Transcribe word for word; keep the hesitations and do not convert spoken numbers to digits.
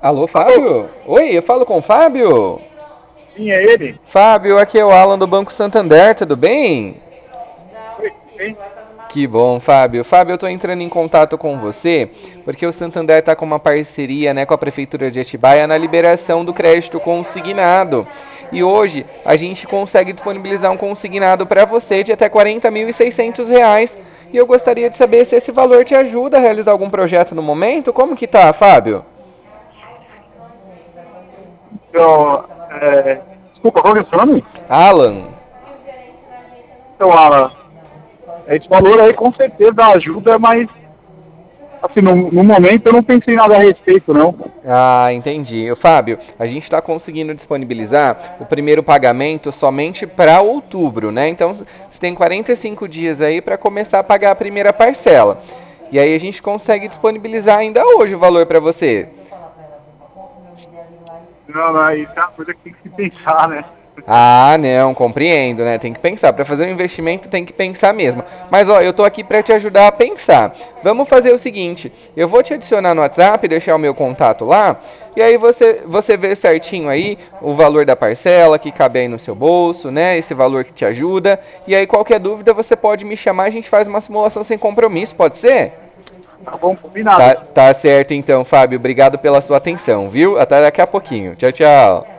Alô, Alô? Fábio? Oi, eu falo com o Fábio? Sim, é ele? Fábio, aqui é o Alan do Banco Santander, tudo bem? Oi, tudo bem? Que bom, Fábio. Fábio, eu tô entrando em contato com você porque o Santander tá com uma parceria, né, com a Prefeitura de Atibaia na liberação do crédito consignado. E hoje a gente consegue disponibilizar um consignado para você de até quarenta mil e seiscentos reais. E eu gostaria de saber se esse valor te ajuda a realizar algum projeto no momento. Como que tá, Fábio? Então, é, desculpa, qual que é o seu nome? Alan. Então, Alan, esse valor aí com certeza ajuda, mas, assim, no, no momento eu não pensei nada a respeito, não. Ah, entendi. Fábio, a gente está conseguindo disponibilizar o primeiro pagamento somente para outubro, né? Então você tem quarenta e cinco dias aí para começar a pagar a primeira parcela. E aí a gente consegue disponibilizar ainda hoje o valor para você. Não, não, isso é uma coisa que tem que se pensar, né? Ah, não, compreendo, né? Tem que pensar. Para fazer um investimento tem que pensar mesmo. Mas ó, eu tô aqui para te ajudar a pensar. Vamos fazer o seguinte: eu vou te adicionar no WhatsApp, deixar o meu contato lá, e aí você você vê certinho aí o valor da parcela que cabe aí no seu bolso, né? Esse valor que te ajuda. E aí qualquer dúvida você pode me chamar, a gente faz uma simulação sem compromisso, pode ser? Tá bom, Tá, combinado. tá certo então, Fábio. Obrigado pela sua atenção, viu? Até daqui a pouquinho. Tchau, tchau.